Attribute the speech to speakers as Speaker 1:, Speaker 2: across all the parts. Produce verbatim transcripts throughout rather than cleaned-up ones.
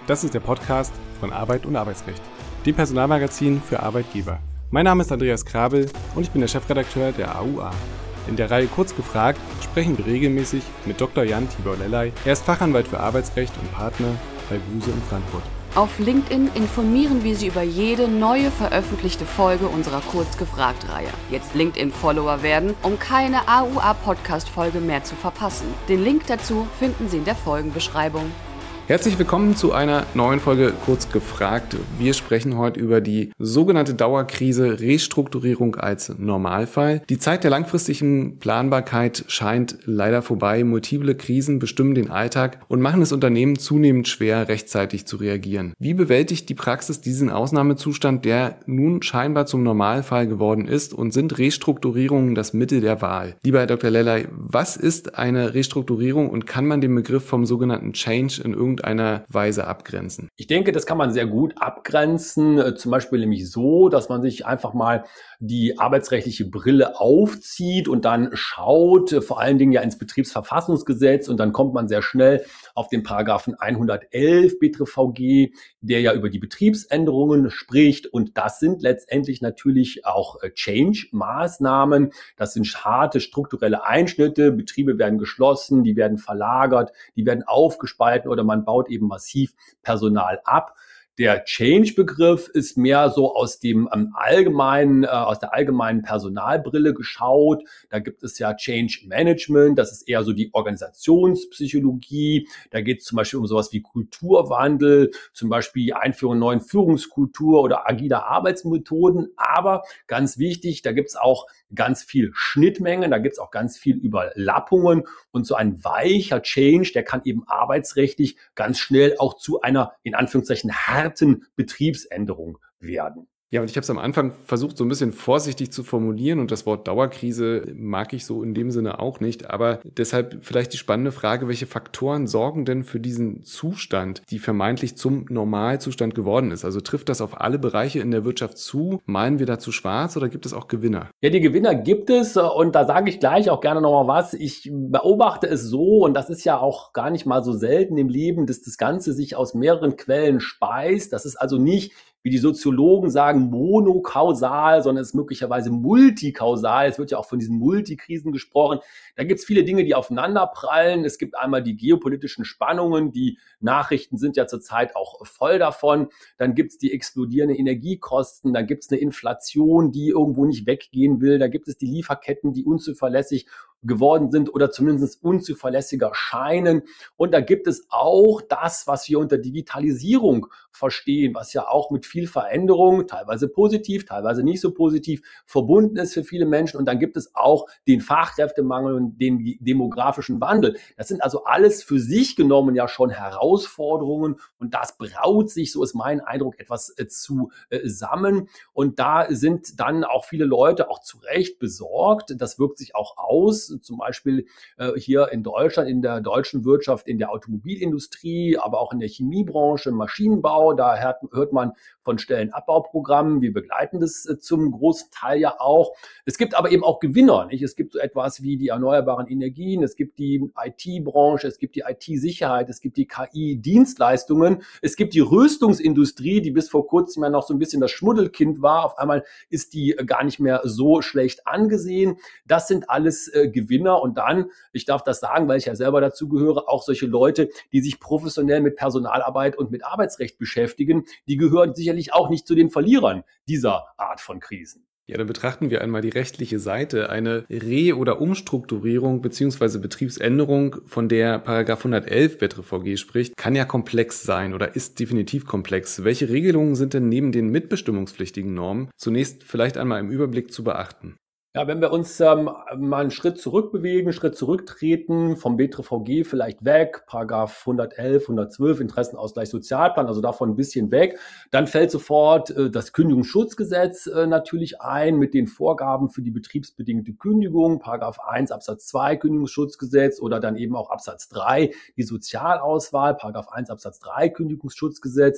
Speaker 1: Das ist der Podcast von Arbeit und Arbeitsrecht, dem Personalmagazin für Arbeitgeber. Mein Name ist Andreas Krabel und ich bin der Chefredakteur der A U A. In der Reihe Kurz gefragt sprechen wir regelmäßig mit Doktor Jan Tibor Lellay. Er ist Fachanwalt für Arbeitsrecht und Partner bei Buse in Frankfurt.
Speaker 2: Auf LinkedIn informieren wir Sie über jede neue veröffentlichte Folge unserer Kurz gefragt-Reihe. Jetzt LinkedIn-Follower werden, um keine A U A-Podcast-Folge mehr zu verpassen. Den Link dazu finden Sie in der Folgenbeschreibung.
Speaker 1: Herzlich willkommen zu einer neuen Folge Kurz gefragt. Wir sprechen heute über die sogenannte Dauerkrise Restrukturierung als Normalfall. Die Zeit der langfristigen Planbarkeit scheint leider vorbei. Multiple Krisen bestimmen den Alltag und machen es Unternehmen zunehmend schwer, rechtzeitig zu reagieren. Wie bewältigt die Praxis diesen Ausnahmezustand, der nun scheinbar zum Normalfall geworden ist, und sind Restrukturierungen das Mittel der Wahl? Lieber Herr Doktor Lellay, was ist eine Restrukturierung und kann man den Begriff vom sogenannten Change in irgendeiner einer Weise abgrenzen?
Speaker 3: Ich denke, das kann man sehr gut abgrenzen, zum Beispiel nämlich so, dass man sich einfach mal die arbeitsrechtliche Brille aufzieht und dann schaut, vor allen Dingen ja ins Betriebsverfassungsgesetz, und dann kommt man sehr schnell auf den Paragraphen hundertelf B T R V G, der ja über die Betriebsänderungen spricht, und das sind letztendlich natürlich auch Change-Maßnahmen, das sind harte strukturelle Einschnitte, Betriebe werden geschlossen, die werden verlagert, die werden aufgespalten oder man baut eben massiv Personal ab. Der Change-Begriff ist mehr so aus dem ähm, allgemeinen, äh, aus der allgemeinen Personalbrille geschaut. Da gibt es ja Change Management, das ist eher so die Organisationspsychologie. Da geht es zum Beispiel um sowas wie Kulturwandel, zum Beispiel die Einführung neuen Führungskultur oder agiler Arbeitsmethoden. Aber ganz wichtig, da gibt es auch ganz viel Schnittmengen, da gibt es auch ganz viel Überlappungen, und so ein weicher Change, der kann eben arbeitsrechtlich ganz schnell auch zu einer, in Anführungszeichen, harten Betriebsänderung werden.
Speaker 1: Ja, und ich habe es am Anfang versucht, so ein bisschen vorsichtig zu formulieren, und das Wort Dauerkrise mag ich so in dem Sinne auch nicht. Aber deshalb vielleicht die spannende Frage, welche Faktoren sorgen denn für diesen Zustand, die vermeintlich zum Normalzustand geworden ist? Also trifft das auf alle Bereiche in der Wirtschaft zu? Malen wir dazu schwarz oder gibt es auch Gewinner?
Speaker 3: Ja, die Gewinner gibt es, und da sage ich gleich auch gerne nochmal was. Ich beobachte es so, und das ist ja auch gar nicht mal so selten im Leben, dass das Ganze sich aus mehreren Quellen speist. Das ist also nicht, wie die Soziologen sagen, monokausal, sondern es ist möglicherweise multikausal. Es wird ja auch von diesen Multikrisen gesprochen. Da gibt es viele Dinge, die aufeinanderprallen. Es gibt einmal die geopolitischen Spannungen. Die Nachrichten sind ja zurzeit auch voll davon. Dann gibt es die explodierenden Energiekosten. Dann gibt es eine Inflation, die irgendwo nicht weggehen will. Da gibt es die Lieferketten, die unzuverlässig geworden sind oder zumindest unzuverlässiger scheinen. Und da gibt es auch das, was wir unter Digitalisierung verstehen, was ja auch mit viel Veränderung, teilweise positiv, teilweise nicht so positiv, verbunden ist für viele Menschen. Und dann gibt es auch den Fachkräftemangel und den demografischen Wandel. Das sind also alles für sich genommen ja schon Herausforderungen, und das braut sich, so ist mein Eindruck, etwas äh, zusammen. Und da sind dann auch viele Leute auch zu Recht besorgt. Das wirkt sich auch aus, zum Beispiel äh, hier in Deutschland, in der deutschen Wirtschaft, in der Automobilindustrie, aber auch in der Chemiebranche, im Maschinenbau. Da hört, hört man von Stellenabbauprogrammen. Wir begleiten das äh, zum großen Teil ja auch. Es gibt aber eben auch Gewinner, nicht? Es gibt so etwas wie die erneuerbaren Energien, es gibt die I T-Branche, es gibt die I T-Sicherheit, es gibt die K I-Dienstleistungen, es gibt die Rüstungsindustrie, die bis vor kurzem ja noch so ein bisschen das Schmuddelkind war. Auf einmal ist die äh, gar nicht mehr so schlecht angesehen. Das sind alles äh, Gewinner, und dann, ich darf das sagen, weil ich ja selber dazu gehöre, auch solche Leute, die sich professionell mit Personalarbeit und mit Arbeitsrecht beschäftigen, die gehören sicherlich auch nicht zu den Verlierern dieser Art von Krisen.
Speaker 1: Ja, dann betrachten wir einmal die rechtliche Seite. Eine Re- oder Umstrukturierung bzw. Betriebsänderung, von der Paragraph hundertelf B T R V G spricht, kann ja komplex sein oder ist definitiv komplex. Welche Regelungen sind denn neben den mitbestimmungspflichtigen Normen zunächst vielleicht einmal im Überblick zu beachten?
Speaker 3: Ja, wenn wir uns ähm, mal einen Schritt zurückbewegen, einen Schritt zurücktreten, vom B T R V G vielleicht weg, Paragraph hundertelf, hundertzwölf, Interessenausgleich Sozialplan, also davon ein bisschen weg, dann fällt sofort äh, das Kündigungsschutzgesetz äh, natürlich ein mit den Vorgaben für die betriebsbedingte Kündigung, Paragraph eins Absatz zwei Kündigungsschutzgesetz, oder dann eben auch Absatz drei die Sozialauswahl, Paragraph eins Absatz drei Kündigungsschutzgesetz.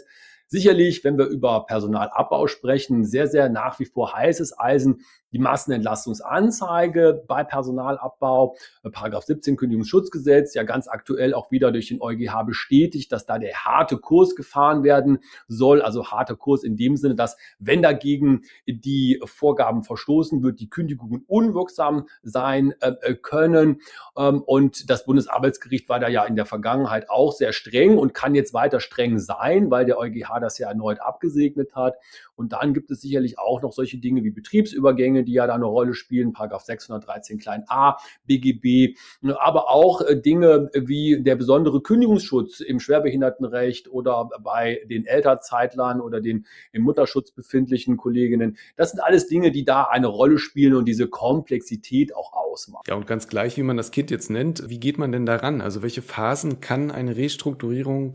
Speaker 3: Sicherlich, wenn wir über Personalabbau sprechen, sehr, sehr nach wie vor heißes Eisen, die Massenentlastungsanzeige bei Personalabbau, Paragraph siebzehn Kündigungsschutzgesetz, ja ganz aktuell auch wieder durch den EuGH bestätigt, dass da der harte Kurs gefahren werden soll. Also harter Kurs in dem Sinne, dass wenn dagegen die Vorgaben verstoßen wird, die Kündigungen unwirksam sein äh, können. Ähm, und das Bundesarbeitsgericht war da ja in der Vergangenheit auch sehr streng und kann jetzt weiter streng sein, weil der EuGH das ja erneut abgesegnet hat. Und dann gibt es sicherlich auch noch solche Dinge wie Betriebsübergänge, die ja da eine Rolle spielen, Paragraph sechshundertdreizehn klein a B G B, aber auch Dinge wie der besondere Kündigungsschutz im Schwerbehindertenrecht oder bei den Elternzeitlern oder den im Mutterschutz befindlichen Kolleginnen. Das sind alles Dinge, die da eine Rolle spielen und diese Komplexität auch ausmachen.
Speaker 1: Ja, und ganz gleich, wie man das Kind jetzt nennt, wie geht man denn daran? Also welche Phasen kann eine Restrukturierung,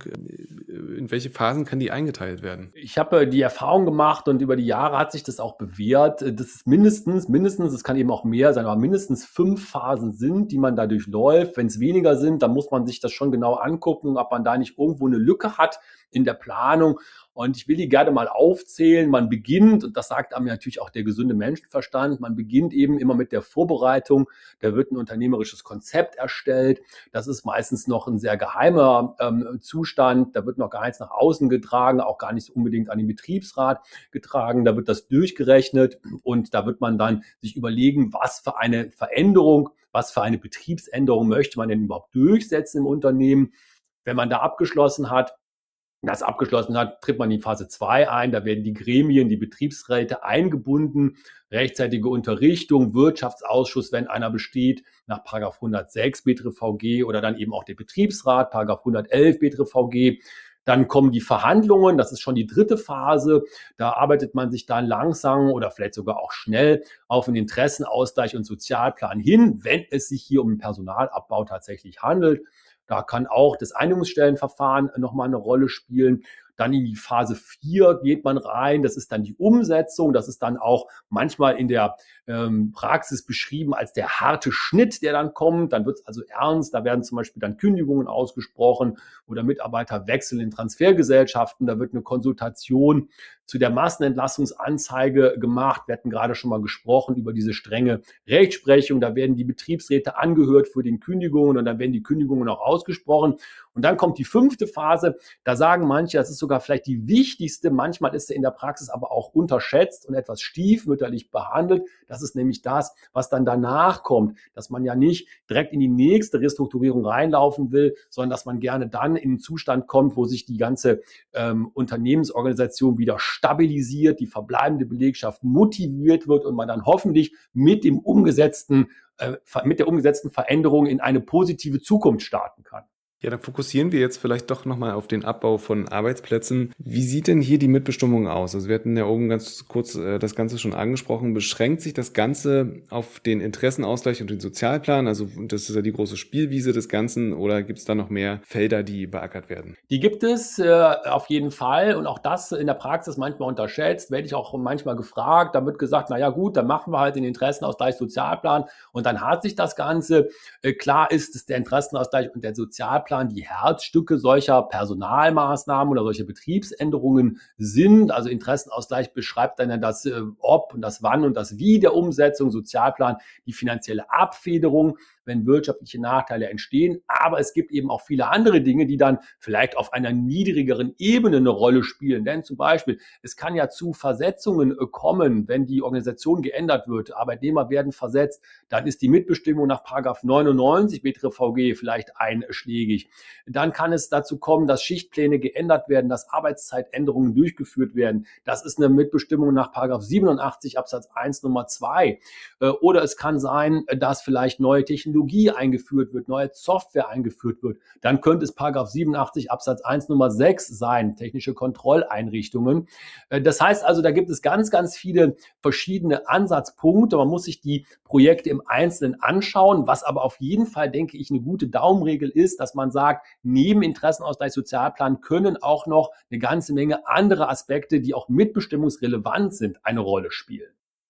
Speaker 1: in welche Phasen kann die eingeteilt werden?
Speaker 3: Ich habe die Erfahrung gemacht und über die Jahre hat sich das auch bewährt, dass es mindestens, mindestens, es kann eben auch mehr sein, aber mindestens fünf Phasen sind, die man da durchläuft. Wenn es weniger sind, dann muss man sich das schon genau angucken, ob man da nicht irgendwo eine Lücke hat in der Planung. Und ich will die gerne mal aufzählen. Man beginnt, und das sagt einem natürlich auch der gesunde Menschenverstand, man beginnt eben immer mit der Vorbereitung. Da wird ein unternehmerisches Konzept erstellt. Das ist meistens noch ein sehr geheimer ähm, Zustand. Da wird noch gar nichts nach außen getragen, auch gar nicht unbedingt an den Betriebsrat getragen. Da wird das durchgerechnet und da wird man dann sich überlegen, was für eine Veränderung, was für eine Betriebsänderung möchte man denn überhaupt durchsetzen im Unternehmen. Wenn man da abgeschlossen hat, das abgeschlossen hat, tritt man in Phase zwei ein. Da werden die Gremien, die Betriebsräte eingebunden, rechtzeitige Unterrichtung, Wirtschaftsausschuss, wenn einer besteht, nach Paragraph hundertsechs B T R V G oder dann eben auch der Betriebsrat, Paragraph hundertelf B T R V G. Dann kommen die Verhandlungen, das ist schon die dritte Phase. Da arbeitet man sich dann langsam oder vielleicht sogar auch schnell auf einen Interessenausgleich und Sozialplan hin, wenn es sich hier um einen Personalabbau tatsächlich handelt. Da kann auch das Einigungsstellenverfahren nochmal eine Rolle spielen. Dann in die Phase vier geht man rein. Das ist dann die Umsetzung. Das ist dann auch manchmal in der ähm, Praxis beschrieben als der harte Schnitt, der dann kommt. Dann wird es also ernst. Da werden zum Beispiel dann Kündigungen ausgesprochen oder Mitarbeiterwechsel in Transfergesellschaften. Da wird eine Konsultation zu der Massenentlassungsanzeige gemacht. Wir hatten gerade schon mal gesprochen über diese strenge Rechtsprechung. Da werden die Betriebsräte angehört für den Kündigungen und dann werden die Kündigungen auch ausgesprochen. Und dann kommt die fünfte Phase. Da sagen manche, das ist sogar vielleicht die wichtigste. Manchmal ist sie in der Praxis aber auch unterschätzt und etwas stiefmütterlich behandelt. Das ist nämlich das, was dann danach kommt, dass man ja nicht direkt in die nächste Restrukturierung reinlaufen will, sondern dass man gerne dann in den Zustand kommt, wo sich die ganze ähm, Unternehmensorganisation wieder stabilisiert, die verbleibende Belegschaft motiviert wird und man dann hoffentlich mit dem umgesetzten, äh, mit der umgesetzten Veränderung in eine positive Zukunft starten kann.
Speaker 1: Ja, dann fokussieren wir jetzt vielleicht doch nochmal auf den Abbau von Arbeitsplätzen. Wie sieht denn hier die Mitbestimmung aus? Also wir hatten ja oben ganz kurz äh, das Ganze schon angesprochen. Beschränkt sich das Ganze auf den Interessenausgleich und den Sozialplan? Also das ist ja die große Spielwiese des Ganzen. Oder gibt es da noch mehr Felder, die beackert werden?
Speaker 3: Die gibt es äh, auf jeden Fall. Und auch das in der Praxis manchmal unterschätzt. Werde ich auch manchmal gefragt. Da wird gesagt, na ja gut, dann machen wir halt den Interessenausgleich, Sozialplan. Und dann hat sich das Ganze. Äh, klar ist es der Interessenausgleich und der Sozialplan die Herzstücke solcher Personalmaßnahmen oder solcher Betriebsänderungen sind. Also Interessenausgleich beschreibt dann das äh, Ob und das Wann und das Wie der Umsetzung, Sozialplan die finanzielle Abfederung, wenn wirtschaftliche Nachteile entstehen. Aber es gibt eben auch viele andere Dinge, die dann vielleicht auf einer niedrigeren Ebene eine Rolle spielen. Denn zum Beispiel, es kann ja zu Versetzungen kommen, wenn die Organisation geändert wird. Arbeitnehmer werden versetzt, dann ist die Mitbestimmung nach Paragraph neunundneunzig B T R V G vielleicht einschlägig. Dann kann es dazu kommen, dass Schichtpläne geändert werden, dass Arbeitszeitänderungen durchgeführt werden. Das ist eine Mitbestimmung nach Paragraph siebenundachtzig Absatz eins Nummer zwei. Oder es kann sein, dass vielleicht neue Technologien eingeführt wird, neue Software eingeführt wird, dann könnte es Paragraph siebenundachtzig Absatz eins Nummer sechs sein, technische Kontrolleinrichtungen. Das heißt also, da gibt es ganz, ganz viele verschiedene Ansatzpunkte. Man muss sich die Projekte im Einzelnen anschauen, was aber auf jeden Fall, denke ich, eine gute Daumenregel ist, dass man sagt, neben Interessenausgleich, Sozialplan können auch noch eine ganze Menge andere Aspekte, die auch mitbestimmungsrelevant sind, eine Rolle spielen.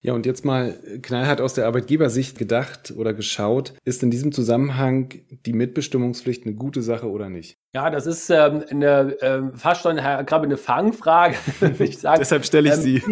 Speaker 1: Ja, und jetzt mal knallhart aus der Arbeitgebersicht gedacht oder geschaut, ist in diesem Zusammenhang die Mitbestimmungspflicht eine gute Sache oder nicht?
Speaker 3: Ja, das ist ähm, eine, ähm, fast schon, Herr Krabbe, eine Fangfrage, würde ich sagen.
Speaker 1: Deshalb stelle ich
Speaker 3: ähm,
Speaker 1: sie.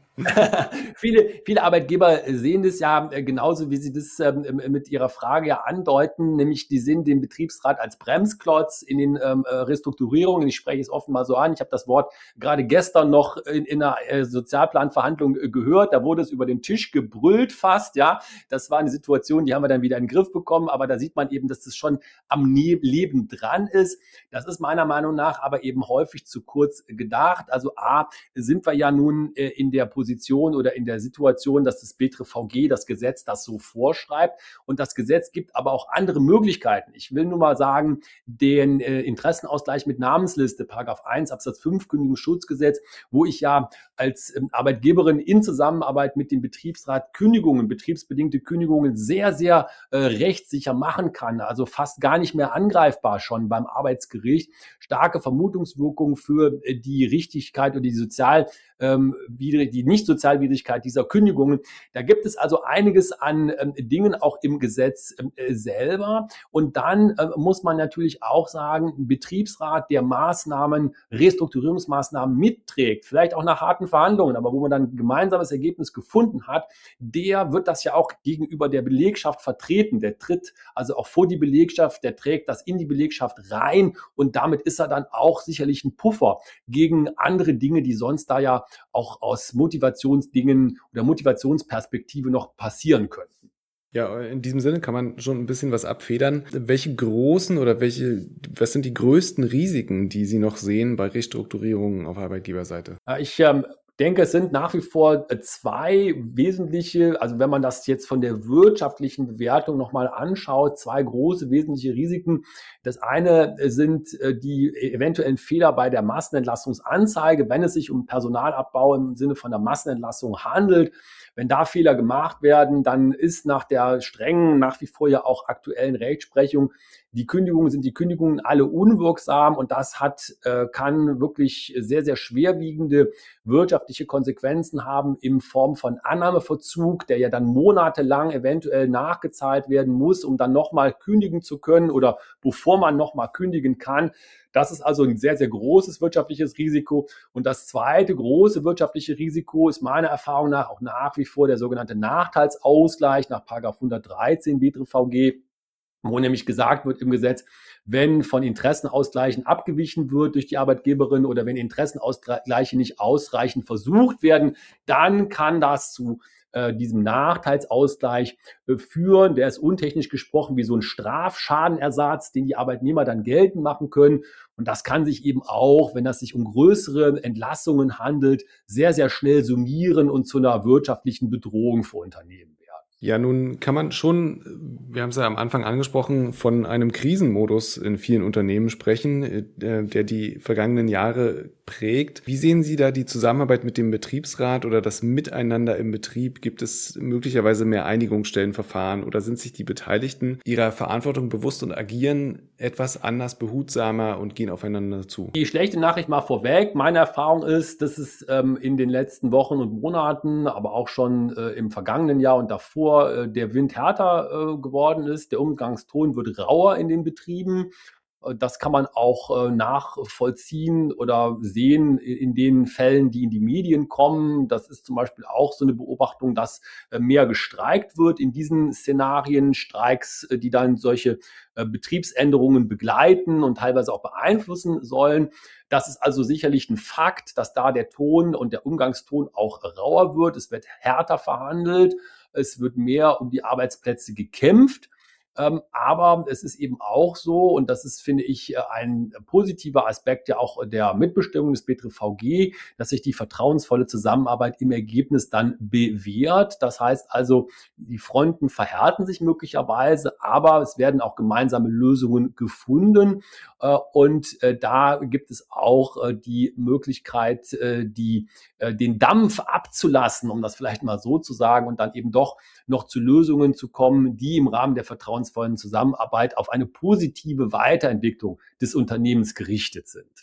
Speaker 3: viele, viele Arbeitgeber sehen das ja äh, genauso, wie Sie das ähm, mit Ihrer Frage ja andeuten, nämlich die sehen den Betriebsrat als Bremsklotz in den ähm, äh, Restrukturierungen. Ich spreche es offen mal so an. Ich habe das Wort gerade gestern noch in, in einer äh, Sozialplanverhandlung äh, gehört. Da wurde es über den Tisch gebrüllt fast. Ja, das war eine Situation, die haben wir dann wieder in den Griff bekommen. Aber da sieht man eben, dass das schon am ne- Leben dran ist. Das ist meiner Meinung nach aber eben häufig zu kurz gedacht. Also A, sind wir ja nun äh, in der Position oder in der Situation, dass das B T R V G, das Gesetz, das so vorschreibt. Und das Gesetz gibt aber auch andere Möglichkeiten. Ich will nur mal sagen, den äh, Interessenausgleich mit Namensliste, Paragraph eins Absatz fünf Kündigungsschutzgesetz, wo ich ja als ähm, Arbeitgeberin in Zusammenarbeit mit dem Betriebsrat Kündigungen, betriebsbedingte Kündigungen sehr, sehr äh, rechtssicher machen kann. Also fast gar nicht mehr angreifbar schon beim Arbeitsgericht. Starke Vermutungswirkung für äh, die Richtigkeit oder die sozial ähm, die Nicht-Sozialwidrigkeit dieser Kündigungen. Da gibt es also einiges an ähm, Dingen auch im Gesetz äh, selber. Und dann äh, muss man natürlich auch sagen, ein Betriebsrat, der Maßnahmen, Restrukturierungsmaßnahmen mitträgt, vielleicht auch nach harten Verhandlungen, aber wo man dann ein gemeinsames Ergebnis gefunden hat, der wird das ja auch gegenüber der Belegschaft vertreten. Der tritt also auch vor die Belegschaft, der trägt das in die Belegschaft rein und damit ist er dann auch sicherlich ein Puffer gegen andere Dinge, die sonst da ja auch aus Motivationsdingen oder Motivationsperspektive noch passieren könnten.
Speaker 1: Ja, in diesem Sinne kann man schon ein bisschen was abfedern. Welche großen oder welche, was sind die größten Risiken, die Sie noch sehen bei Restrukturierungen auf Arbeitgeberseite?
Speaker 3: Ich ähm, denke, es sind nach wie vor zwei wesentliche, also wenn man das jetzt von der wirtschaftlichen Bewertung nochmal anschaut, zwei große wesentliche Risiken. Das eine sind die eventuellen Fehler bei der Massenentlastungsanzeige, wenn es sich um Personalabbau im Sinne von der Massenentlassung handelt. Wenn da Fehler gemacht werden, dann ist nach der strengen, nach wie vor ja auch aktuellen Rechtsprechung, die Kündigungen sind die Kündigungen alle unwirksam und das hat, äh, kann wirklich sehr, sehr schwerwiegende wirtschaftliche Konsequenzen haben in Form von Annahmeverzug, der ja dann monatelang eventuell nachgezahlt werden muss, um dann nochmal kündigen zu können oder bevor man nochmal kündigen kann. Das ist also ein sehr, sehr großes wirtschaftliches Risiko. Und das zweite große wirtschaftliche Risiko ist meiner Erfahrung nach auch nach wie vor der sogenannte Nachteilsausgleich nach Paragraph hundertdreizehn B T R V G, wo nämlich gesagt wird im Gesetz, wenn von Interessenausgleichen abgewichen wird durch die Arbeitgeberin oder wenn Interessenausgleiche nicht ausreichend versucht werden, dann kann das zu äh, diesem Nachteilsausgleich äh, führen. Der ist untechnisch gesprochen wie so ein Strafschadenersatz, den die Arbeitnehmer dann geltend machen können. Und das kann sich eben auch, wenn das sich um größere Entlassungen handelt, sehr, sehr schnell summieren und zu einer wirtschaftlichen Bedrohung für Unternehmen werden.
Speaker 1: Ja, nun kann man schon, wir haben es ja am Anfang angesprochen, von einem Krisenmodus in vielen Unternehmen sprechen, der die vergangenen Jahre prägt. Wie sehen Sie da die Zusammenarbeit mit dem Betriebsrat oder das Miteinander im Betrieb? Gibt es möglicherweise mehr Einigungsstellenverfahren oder sind sich die Beteiligten ihrer Verantwortung bewusst und agieren etwas anders, behutsamer und gehen aufeinander zu?
Speaker 3: Die schlechte Nachricht mal vorweg. Meine Erfahrung ist, dass es ähm, in den letzten Wochen und Monaten, aber auch schon äh, im vergangenen Jahr und davor der Wind härter äh, geworden ist. Der Umgangston wird rauer in den Betrieben. Das kann man auch äh, nachvollziehen oder sehen in den Fällen, die in die Medien kommen. Das ist zum Beispiel auch so eine Beobachtung, dass äh, mehr gestreikt wird in diesen Szenarien. Streiks, äh, die dann solche äh, Betriebsänderungen begleiten und teilweise auch beeinflussen sollen. Das ist also sicherlich ein Fakt, dass da der Ton und der Umgangston auch rauer wird. Es wird härter verhandelt. Es wird mehr um die Arbeitsplätze gekämpft. Ähm, aber es ist eben auch so, und das ist, finde ich, ein positiver Aspekt ja auch der Mitbestimmung des B T R V G, dass sich die vertrauensvolle Zusammenarbeit im Ergebnis dann bewährt. Das heißt also, die Fronten verhärten sich möglicherweise, aber es werden auch gemeinsame Lösungen gefunden. Äh, und äh, da gibt es auch äh, die Möglichkeit, äh, die, äh, den Dampf abzulassen, um das vielleicht mal so zu sagen, und dann eben doch noch zu Lösungen zu kommen, die im Rahmen der vertrauensvollen Zusammenarbeit auf eine positive Weiterentwicklung des Unternehmens gerichtet sind.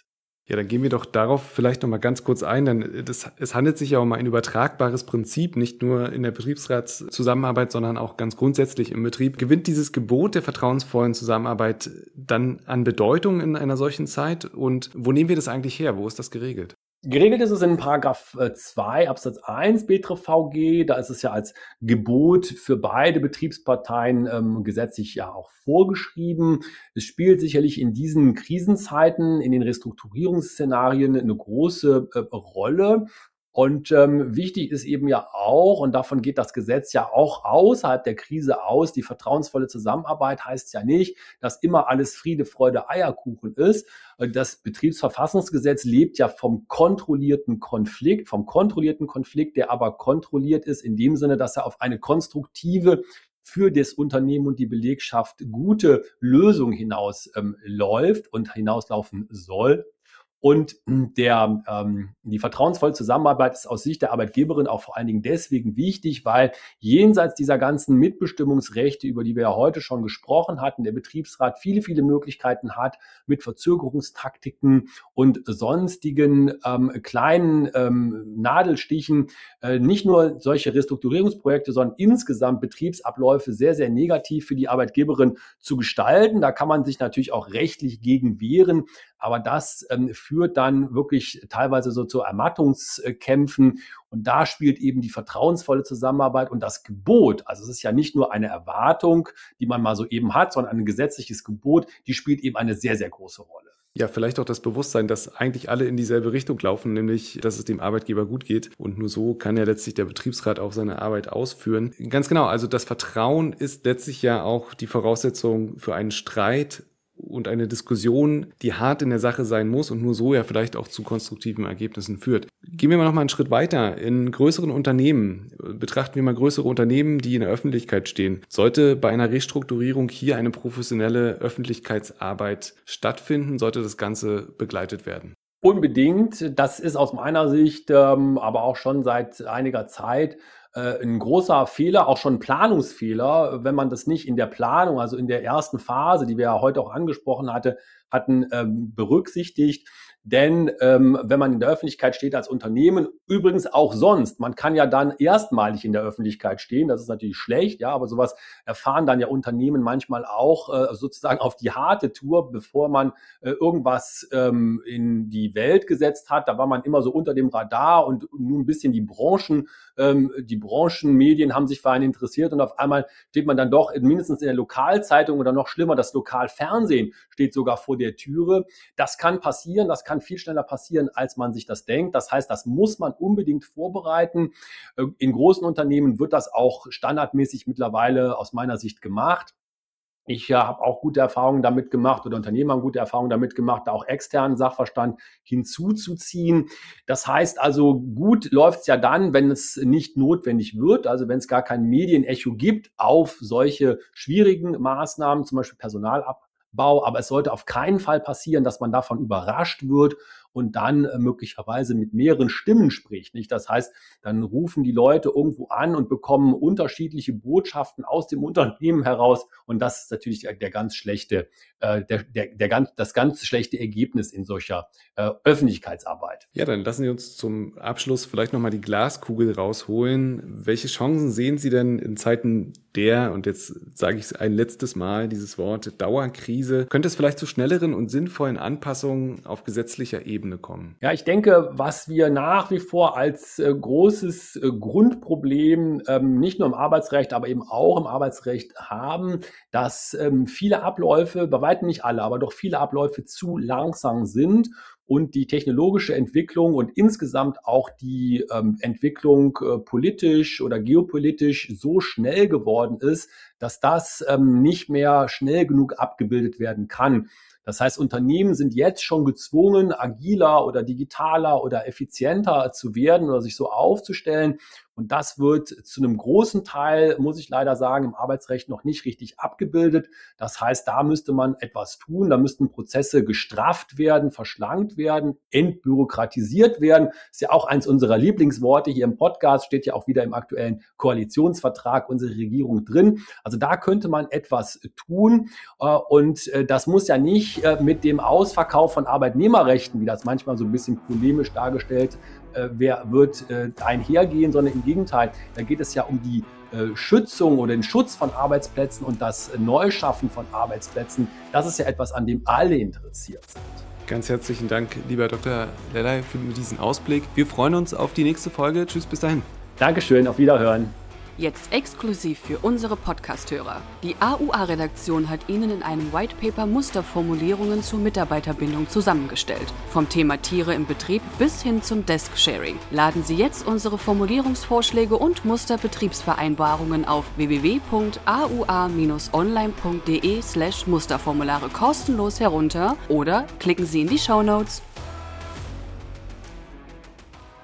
Speaker 1: Ja, dann gehen wir doch darauf vielleicht noch mal ganz kurz ein, denn das, es handelt sich ja um ein übertragbares Prinzip, nicht nur in der Betriebsratszusammenarbeit, sondern auch ganz grundsätzlich im Betrieb. Gewinnt dieses Gebot der vertrauensvollen Zusammenarbeit dann an Bedeutung in einer solchen Zeit? Und wo nehmen wir das eigentlich her? Wo ist das geregelt?
Speaker 3: Geregelt ist es in Paragraph zwei Absatz eins B T R V G. Da ist es ja als Gebot für beide Betriebsparteien ähm, gesetzlich ja auch vorgeschrieben. Es spielt sicherlich in diesen Krisenzeiten, in den Restrukturierungsszenarien eine große äh, Rolle. Und ähm, wichtig ist eben ja auch, und davon geht das Gesetz ja auch außerhalb der Krise aus, die vertrauensvolle Zusammenarbeit heißt ja nicht, dass immer alles Friede, Freude, Eierkuchen ist. Das Betriebsverfassungsgesetz lebt ja vom kontrollierten Konflikt, vom kontrollierten Konflikt, der aber kontrolliert ist in dem Sinne, dass er auf eine konstruktive, für das Unternehmen und die Belegschaft gute Lösung hinaus ähm, läuft und hinauslaufen soll. Und der, ähm, die vertrauensvolle Zusammenarbeit ist aus Sicht der Arbeitgeberin auch vor allen Dingen deswegen wichtig, weil jenseits dieser ganzen Mitbestimmungsrechte, über die wir ja heute schon gesprochen hatten, der Betriebsrat viele, viele Möglichkeiten hat, mit Verzögerungstaktiken und sonstigen ähm, kleinen ähm, Nadelstichen äh, nicht nur solche Restrukturierungsprojekte, sondern insgesamt Betriebsabläufe sehr, sehr negativ für die Arbeitgeberin zu gestalten. Da kann man sich natürlich auch rechtlich gegen wehren, aber das ähm, führt dann wirklich teilweise so zu Ermattungskämpfen. Und da spielt eben die vertrauensvolle Zusammenarbeit und das Gebot, also es ist ja nicht nur eine Erwartung, die man mal so eben hat, sondern ein gesetzliches Gebot, die spielt eben eine sehr, sehr große Rolle.
Speaker 1: Ja, vielleicht auch das Bewusstsein, dass eigentlich alle in dieselbe Richtung laufen, nämlich, dass es dem Arbeitgeber gut geht. Und nur so kann ja letztlich der Betriebsrat auch seine Arbeit ausführen. Ganz genau, also das Vertrauen ist letztlich ja auch die Voraussetzung für einen Streit und eine Diskussion, die hart in der Sache sein muss und nur so ja vielleicht auch zu konstruktiven Ergebnissen führt. Gehen wir mal noch mal einen Schritt weiter. In größeren Unternehmen, betrachten wir mal größere Unternehmen, die in der Öffentlichkeit stehen. Sollte bei einer Restrukturierung hier eine professionelle Öffentlichkeitsarbeit stattfinden? Sollte das Ganze begleitet werden?
Speaker 3: Unbedingt. Das ist aus meiner Sicht ähm, aber auch schon seit einiger Zeit äh, ein großer Fehler, auch schon ein Planungsfehler, wenn man das nicht in der Planung, also in der ersten Phase, die wir ja heute auch angesprochen hatte, hatten, ähm, berücksichtigt. Denn ähm, wenn man in der Öffentlichkeit steht als Unternehmen, übrigens auch sonst, man kann ja dann erstmalig in der Öffentlichkeit stehen, das ist natürlich schlecht, ja, aber sowas erfahren dann ja Unternehmen manchmal auch äh, sozusagen auf die harte Tour, bevor man äh, irgendwas ähm, in die Welt gesetzt hat. Da war man immer so unter dem Radar und nur ein bisschen die Branchen, ähm, die Branchenmedien haben sich für einen interessiert und auf einmal steht man dann doch mindestens in der Lokalzeitung oder noch schlimmer, das Lokalfernsehen steht sogar vor der Türe. Das kann passieren, das kann viel schneller passieren, als man sich das denkt. Das heißt, das muss man unbedingt vorbereiten. In großen Unternehmen wird das auch standardmäßig mittlerweile aus meiner Sicht gemacht. Ich ja, habe auch gute Erfahrungen damit gemacht oder Unternehmen haben gute Erfahrungen damit gemacht, da auch externen Sachverstand hinzuzuziehen. Das heißt also, gut läuft es ja dann, wenn es nicht notwendig wird, also wenn es gar kein Medienecho gibt auf solche schwierigen Maßnahmen, zum Beispiel Personalabbau. Aber es sollte auf keinen Fall passieren, dass man davon überrascht wird und dann äh, möglicherweise mit mehreren Stimmen spricht. Nicht? Das heißt, dann rufen die Leute irgendwo an und bekommen unterschiedliche Botschaften aus dem Unternehmen heraus. Und das ist natürlich der, der ganz schlechte, äh, der, der, der ganz, das ganz schlechte Ergebnis in solcher äh, Öffentlichkeitsarbeit.
Speaker 1: Ja, dann lassen Sie uns zum Abschluss vielleicht nochmal die Glaskugel rausholen. Welche Chancen sehen Sie denn in Zeiten der, und jetzt sage ich ein letztes Mal dieses Wort, Dauerkrise? Könnte es vielleicht zu schnelleren und sinnvollen Anpassungen auf gesetzlicher Ebene kommen?
Speaker 3: Ja, ich denke, was wir nach wie vor als äh, großes äh, Grundproblem ähm, nicht nur im Arbeitsrecht, aber eben auch im Arbeitsrecht haben, dass ähm, viele Abläufe, bei weitem nicht alle, aber doch viele Abläufe zu langsam sind und die technologische Entwicklung und insgesamt auch die ähm, Entwicklung äh, politisch oder geopolitisch so schnell geworden ist, dass das ähm, nicht mehr schnell genug abgebildet werden kann. Das heißt, Unternehmen sind jetzt schon gezwungen, agiler oder digitaler oder effizienter zu werden oder sich so aufzustellen. Und das wird zu einem großen Teil, muss ich leider sagen, im Arbeitsrecht noch nicht richtig abgebildet. Das heißt, da müsste man etwas tun, da müssten Prozesse gestrafft werden, verschlankt werden, entbürokratisiert werden. Ist ja auch eins unserer Lieblingsworte hier im Podcast, steht ja auch wieder im aktuellen Koalitionsvertrag unserer Regierung drin. Also da könnte man etwas tun und das muss ja nicht mit dem Ausverkauf von Arbeitnehmerrechten, wie das manchmal so ein bisschen polemisch dargestellt wer wird einhergehen, sondern im Gegenteil, da geht es ja um die Schützung oder den Schutz von Arbeitsplätzen und das Neuschaffen von Arbeitsplätzen. Das ist ja etwas, an dem alle interessiert sind.
Speaker 1: Ganz herzlichen Dank, lieber Doktor Lellay, für diesen Ausblick. Wir freuen uns auf die nächste Folge. Tschüss, bis dahin.
Speaker 3: Dankeschön, auf Wiederhören.
Speaker 2: Jetzt exklusiv für unsere Podcast-Hörer. Die A U A-Redaktion hat Ihnen in einem Whitepaper Musterformulierungen zur Mitarbeiterbindung zusammengestellt. Vom Thema Tiere im Betrieb bis hin zum Desk-Sharing. Laden Sie jetzt unsere Formulierungsvorschläge und Musterbetriebsvereinbarungen auf w w w punkt a u a bindestrich online punkt d e slash Musterformulare kostenlos herunter oder klicken Sie in die Shownotes.